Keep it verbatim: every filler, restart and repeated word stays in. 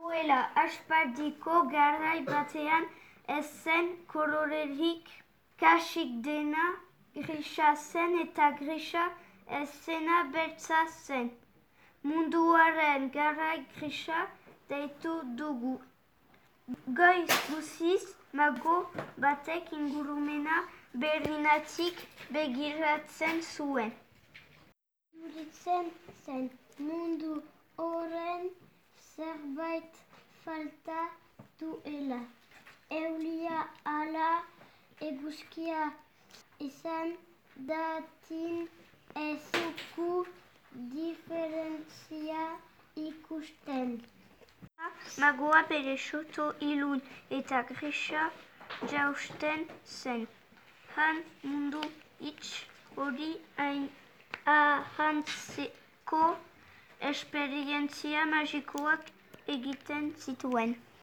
Duela aspaldiko garai batean ez zen kolorerik kasik dena grisa zen eta grisa ez zena beltza zen. Munduaren garai grisa deitu dugu. Goiz guziz mago batek ingurumena berrinatik begiratzen zuen. Iruditzen zen mundu horren zerbait falta duela. Eulia ala eguzkia izan dadin ez dugu diferentzia ikusten. Magoa bere soto ilun eta grisa jausten zen. Han mundu hitz hori ahantzeko esperientzia magikoak egiten zituen.